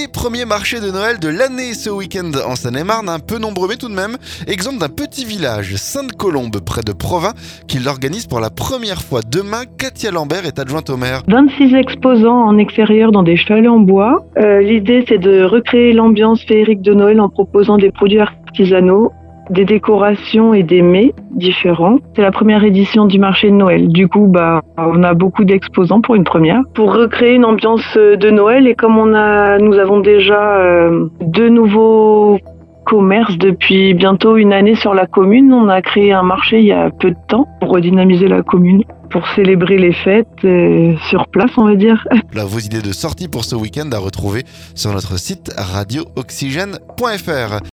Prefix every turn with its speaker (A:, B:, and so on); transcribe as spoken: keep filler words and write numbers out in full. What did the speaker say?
A: Les premiers marchés de Noël de l'année ce week-end en Seine-et-Marne, un peu nombreux mais tout de même. Exemple d'un petit village, Sainte-Colombe, près de Provins, qui l'organise pour la première fois. Demain, Katia Lambert est adjointe au maire.
B: vingt-six exposants en extérieur dans des chalets en bois. Euh, l'idée, c'est de recréer l'ambiance féerique de Noël en proposant des produits artisanaux, des décorations et des mets différents. C'est la première édition du marché de Noël. Du coup, bah, on a beaucoup d'exposants pour une première. Pour recréer une ambiance de Noël, et comme on a, nous avons déjà euh, deux nouveaux commerces depuis bientôt une année sur la commune, on a créé un marché il y a peu de temps pour redynamiser la commune, pour célébrer les fêtes euh, sur place, on va dire.
A: Là, vos idées de sortie pour ce week-end à retrouver sur notre site radio oxygène point f r.